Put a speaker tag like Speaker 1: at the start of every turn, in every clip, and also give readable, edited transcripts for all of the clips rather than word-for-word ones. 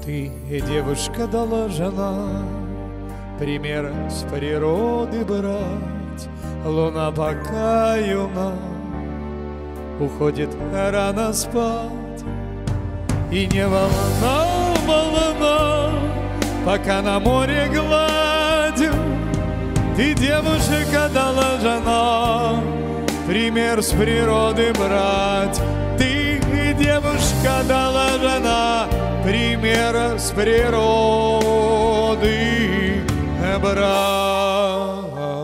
Speaker 1: Ты, девушка, должна пример с природы брать. Луна пока юна, уходит рано спать. И не волна, волна, пока на море гладью. Ты, девушка, должна пример с природы брать. Ты, девушка, должна пример с природы брать.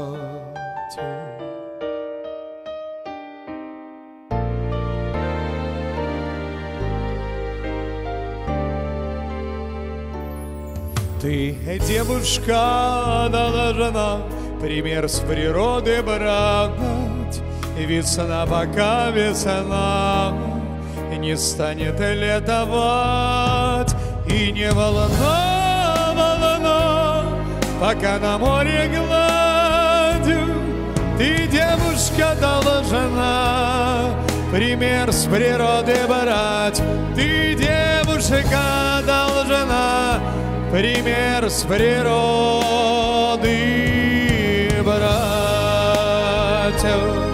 Speaker 1: Ты, девушка, должна пример с природы брать. Весна, пока весна не станет летовать. И не волна, волна, пока на море гладью. Ты, девушка, должна пример с природы брать. Ты, девушка, должна пример с природы брать.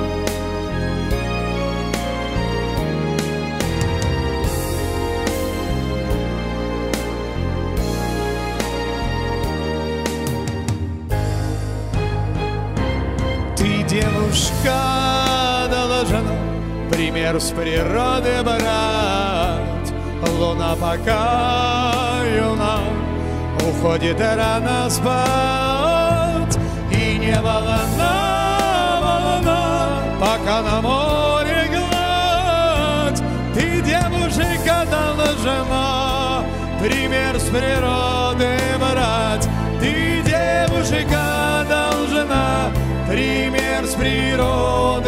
Speaker 1: Ты, девушка, должна пример с природы брать. Луна пока юна, уходит рано спать. И не волна, волна, пока на море гладь. Ты, девушка, должна пример с природы брать. Ты, девушка, должна пример с природы